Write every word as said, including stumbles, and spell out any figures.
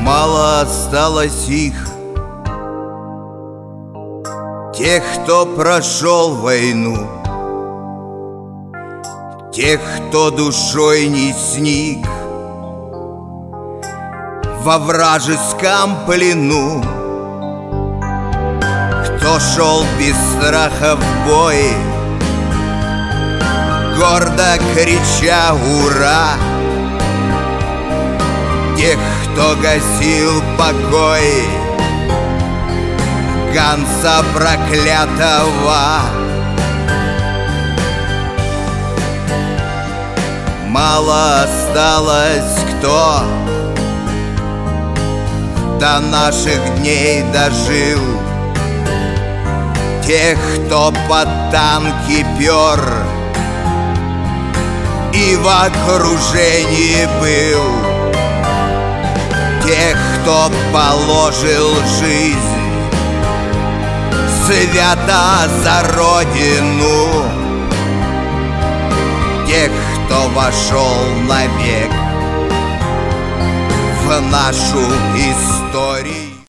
Мало осталось их, тех, кто прошел войну, тех, кто душой не сник во вражеском плену, кто шел без страха в бой, гордо крича «Ура!», тех, кто гасил покой Ганса проклятого. Мало осталось, кто до наших дней дожил, тех, кто под танки пер и в окружении был, тех, кто положил жизнь свято за Родину, тех, кто вошел навек в нашу историю.